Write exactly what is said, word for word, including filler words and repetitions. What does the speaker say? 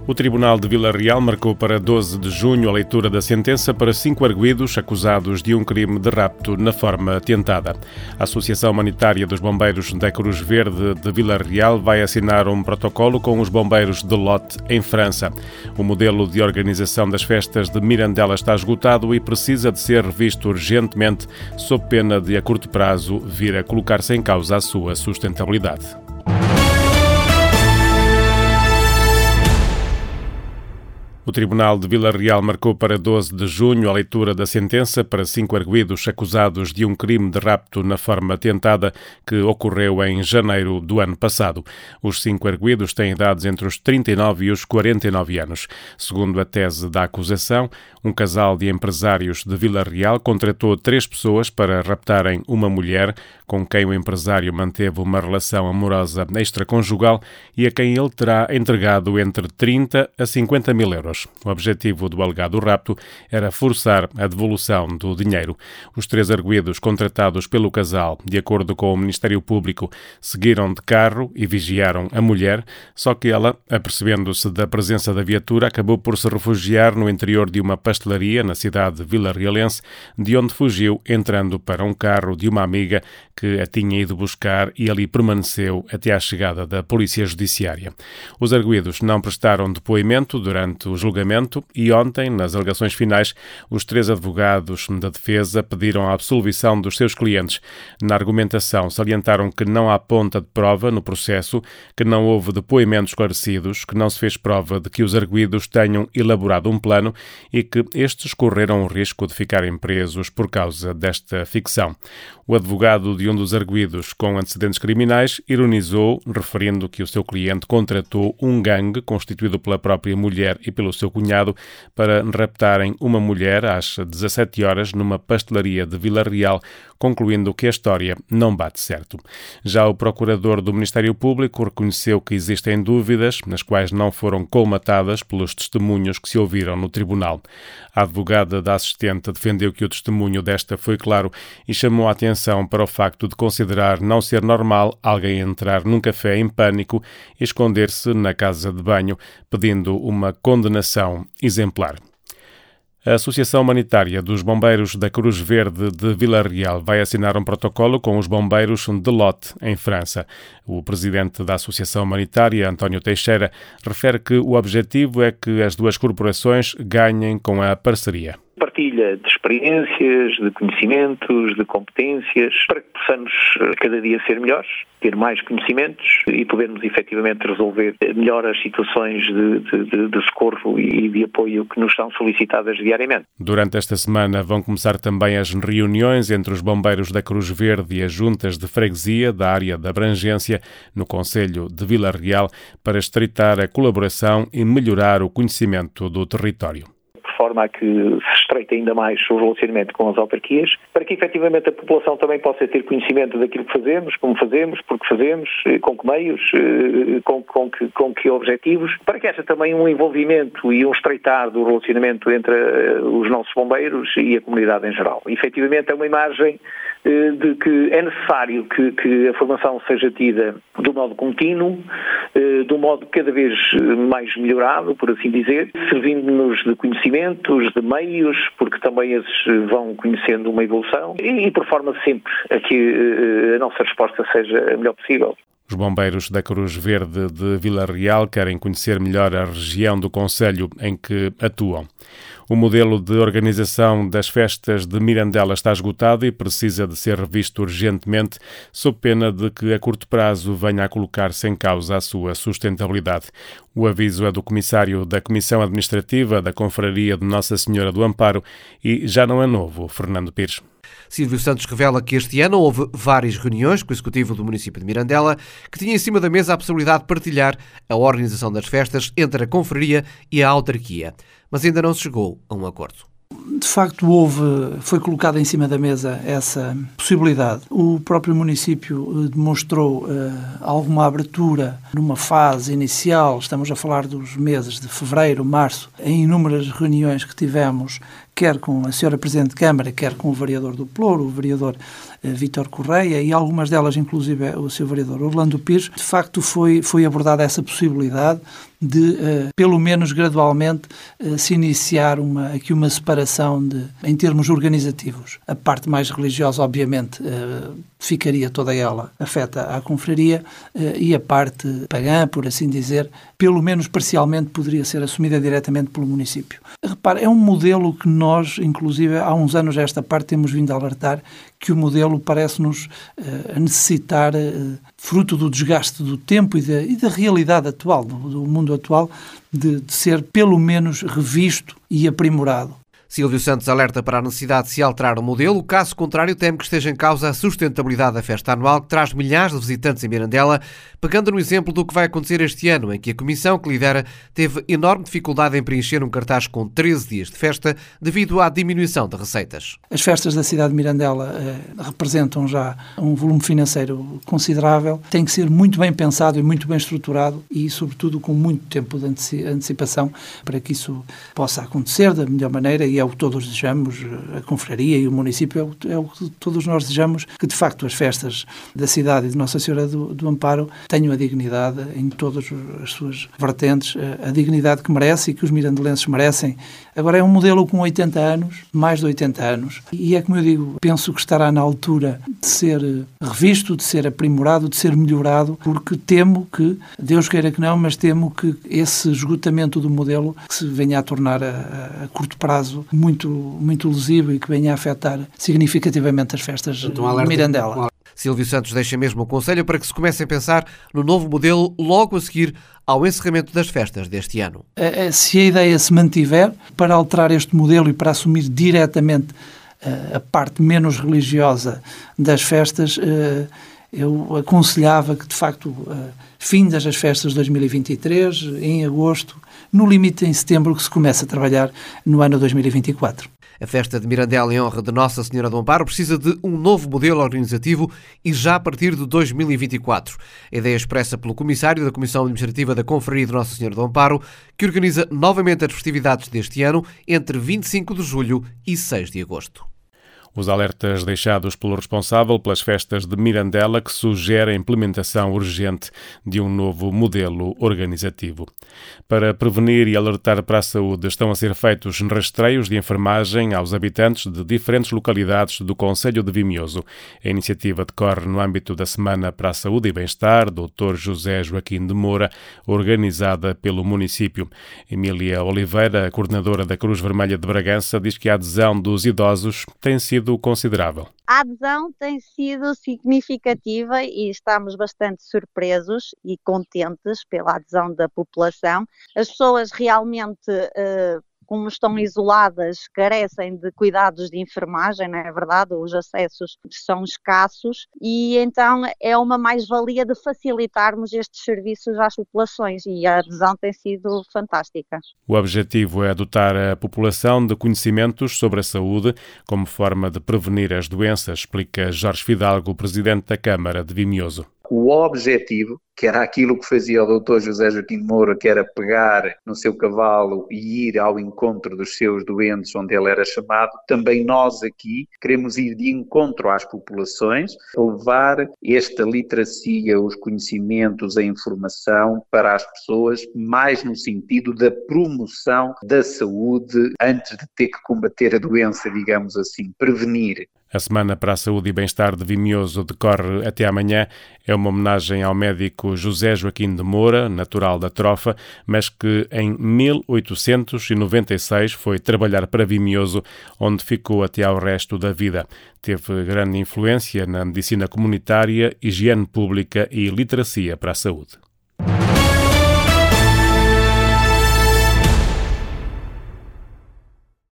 O Tribunal de Vila Real marcou para doze de junho a leitura da sentença para cinco arguidos acusados de um crime de rapto na forma tentada. A Associação Humanitária dos Bombeiros da Cruz Verde de Vila Real vai assinar um protocolo com os bombeiros de Lot, em França. O modelo de organização das festas de Mirandela está esgotado e precisa de ser revisto urgentemente, sob pena de, a curto prazo, vir a colocar-se em causa a sua sustentabilidade. O Tribunal de Vila Real marcou para doze de junho a leitura da sentença para cinco arguidos acusados de um crime de rapto na forma tentada que ocorreu em janeiro do ano passado. Os cinco arguidos têm idades entre os trinta e nove e os quarenta e nove anos. Segundo a tese da acusação, um casal de empresários de Vila Real contratou três pessoas para raptarem uma mulher com quem o empresário manteve uma relação amorosa extraconjugal e a quem ele terá entregado entre trinta a cinquenta mil euros. O objetivo do alegado rapto era forçar a devolução do dinheiro. Os três arguidos contratados pelo casal, de acordo com o Ministério Público, seguiram de carro e vigiaram a mulher, só que ela, apercebendo-se da presença da viatura, acabou por se refugiar no interior de uma pastelaria na cidade de Vila Realense, de onde fugiu entrando para um carro de uma amiga que a tinha ido buscar e ali permaneceu até à chegada da Polícia Judiciária. Os arguidos não prestaram depoimento durante o julgamento e ontem, nas alegações finais, os três advogados da defesa pediram a absolvição dos seus clientes. Na argumentação, salientaram que não há ponta de prova no processo, que não houve depoimentos esclarecidos, que não se fez prova de que os arguidos tenham elaborado um plano e que estes correram o risco de ficarem presos por causa desta ficção. O advogado de um dos arguidos com antecedentes criminais ironizou, referindo que o seu cliente contratou um gangue constituído pela própria mulher e pelo seu cunhado para raptarem uma mulher às dezassete horas numa pastelaria de Vila Real, concluindo que a história não bate certo. Já o procurador do Ministério Público reconheceu que existem dúvidas, nas quais não foram colmatadas pelos testemunhos que se ouviram no tribunal. A advogada da assistente defendeu que o testemunho desta foi claro e chamou a atenção para o facto de considerar não ser normal alguém entrar num café em pânico e esconder-se na casa de banho, pedindo uma condenação exemplar. A Associação Humanitária dos Bombeiros da Cruz Verde de Vila Real vai assinar um protocolo com os bombeiros de Lot, em França. O presidente da Associação Humanitária, António Teixeira, refere que o objetivo é que as duas corporações ganhem com a parceria. Partilha de experiências, de conhecimentos, de competências, para que possamos cada dia ser melhores, ter mais conhecimentos e podermos efetivamente resolver melhor as situações de, de, de socorro e de apoio que nos são solicitadas diariamente. Durante esta semana vão começar também as reuniões entre os bombeiros da Cruz Verde e as juntas de freguesia da área da abrangência no concelho de Vila Real para estreitar a colaboração e melhorar o conhecimento do território. De forma a que se estreite ainda mais o relacionamento com as autarquias, para que efetivamente a população também possa ter conhecimento daquilo que fazemos, como fazemos, porque fazemos, com que meios, com, com, que, com que objetivos, para que haja também um envolvimento e um estreitar do relacionamento entre os nossos bombeiros e a comunidade em geral. Efetivamente é uma imagem de que é necessário que, que a formação seja tida de um modo contínuo, de um modo cada vez mais melhorado, por assim dizer, servindo-nos de conhecimentos, de meios, porque também esses vão conhecendo uma evolução e, e por forma sempre a que a nossa resposta seja a melhor possível. Os bombeiros da Cruz Verde de Vila Real querem conhecer melhor a região do concelho em que atuam. O modelo de organização das festas de Mirandela está esgotado e precisa de ser revisto urgentemente, sob pena de que a curto prazo venha a colocar-se em causa a sua sustentabilidade. O aviso é do comissário da Comissão Administrativa da Confraria de Nossa Senhora do Amparo e já não é novo, Fernando Pires. Silvio Santos revela que este ano houve várias reuniões com o Executivo do município de Mirandela, que tinha em cima da mesa a possibilidade de partilhar a organização das festas entre a Confraria e a autarquia, mas ainda não se chegou a um acordo. de facto houve, foi colocada em cima da mesa essa possibilidade. O próprio município demonstrou uh, alguma abertura numa fase inicial, estamos a falar dos meses de fevereiro, março, em inúmeras reuniões que tivemos, quer com a senhora Presidente de Câmara, quer com o vereador do Pelouro, o vereador eh, Vítor Correia, e algumas delas, inclusive, o seu vereador Orlando Pires. De facto, foi, foi abordada essa possibilidade de, eh, pelo menos gradualmente, eh, se iniciar uma, aqui uma separação de, em termos organizativos. A parte mais religiosa, obviamente, eh, ficaria toda ela afeta à confraria, eh, e a parte pagã, por assim dizer, pelo menos parcialmente poderia ser assumida diretamente pelo município. Repare, é um modelo que nós, inclusive, há uns anos a esta parte temos vindo a alertar que o modelo parece-nos uh, necessitar, uh, fruto do desgaste do tempo e da, e da realidade atual, do, do mundo atual, de, de ser pelo menos revisto e aprimorado. Sílvio Santos alerta para a necessidade de se alterar o modelo, caso contrário teme que esteja em causa a sustentabilidade da festa anual que traz milhares de visitantes em Mirandela, pegando no exemplo do que vai acontecer este ano, em que a comissão que lidera teve enorme dificuldade em preencher um cartaz com treze dias de festa devido à diminuição de receitas. As festas da cidade de Mirandela eh, representam já um volume financeiro considerável, tem que ser muito bem pensado e muito bem estruturado e, sobretudo, com muito tempo de antecipação para que isso possa acontecer da melhor maneira, e é o que todos desejamos, a confraria e o município, é o, é o que todos nós desejamos, que de facto as festas da cidade e de Nossa Senhora do, do Amparo tenham a dignidade em todas as suas vertentes, a, a dignidade que merece e que os mirandelenses merecem. Agora é um modelo com oitenta anos, mais de oitenta anos, e é como eu digo, penso que estará na altura de ser revisto, de ser aprimorado, de ser melhorado, porque temo que, Deus queira que não, mas temo que esse esgotamento do modelo que se venha a tornar a, a, a curto prazo muito, muito lesivo e que venha a afetar significativamente as festas de Mirandela. Sílvio Santos deixa mesmo o conselho para que se comece a pensar no novo modelo logo a seguir ao encerramento das festas deste ano. Se a ideia se mantiver, para alterar este modelo e para assumir diretamente a parte menos religiosa das festas, eu aconselhava que, de facto, findas as festas de dois mil e vinte e três, em agosto, no limite em setembro, que se começa a trabalhar no ano dois mil e vinte e quatro. A festa de Mirandela em honra de Nossa Senhora do Amparo precisa de um novo modelo organizativo e já a partir de dois mil e vinte e quatro. A ideia expressa pelo comissário da Comissão Administrativa da Confraria de Nossa Senhora do Amparo, que organiza novamente as festividades deste ano entre vinte e cinco de julho e seis de agosto. Os alertas deixados pelo responsável pelas festas de Mirandela, que sugere a implementação urgente de um novo modelo organizativo. Para prevenir e alertar para a saúde, estão a ser feitos rastreios de enfermagem aos habitantes de diferentes localidades do concelho de Vimioso. A iniciativa decorre no âmbito da Semana para a Saúde e Bem-Estar, doutor José Joaquim de Moura, organizada pelo município. Emília Oliveira, coordenadora da Cruz Vermelha de Bragança, diz que a adesão dos idosos tem sido considerável. A adesão tem sido significativa e estamos bastante surpresos e contentes pela adesão da população. As pessoas realmente, uh, como estão isoladas, carecem de cuidados de enfermagem, não é verdade? Os acessos são escassos e então é uma mais-valia de facilitarmos estes serviços às populações e a adesão tem sido fantástica. O objetivo é dotar a população de conhecimentos sobre a saúde como forma de prevenir as doenças, explica Jorge Fidalgo, presidente da Câmara de Vimioso. O objetivo, que era aquilo que fazia o doutor José Joaquim de Moura, que era pegar no seu cavalo e ir ao encontro dos seus doentes onde ele era chamado, também nós aqui queremos ir de encontro às populações, levar esta literacia, os conhecimentos, a informação para as pessoas, mais no sentido da promoção da saúde antes de ter que combater a doença, digamos assim, prevenir. A Semana para a Saúde e Bem-Estar de Vimioso decorre até amanhã. É uma homenagem ao médico José Joaquim de Moura, natural da Trofa, mas que em mil oitocentos e noventa e seis foi trabalhar para Vimioso, onde ficou até ao resto da vida. Teve grande influência na medicina comunitária, higiene pública e literacia para a saúde.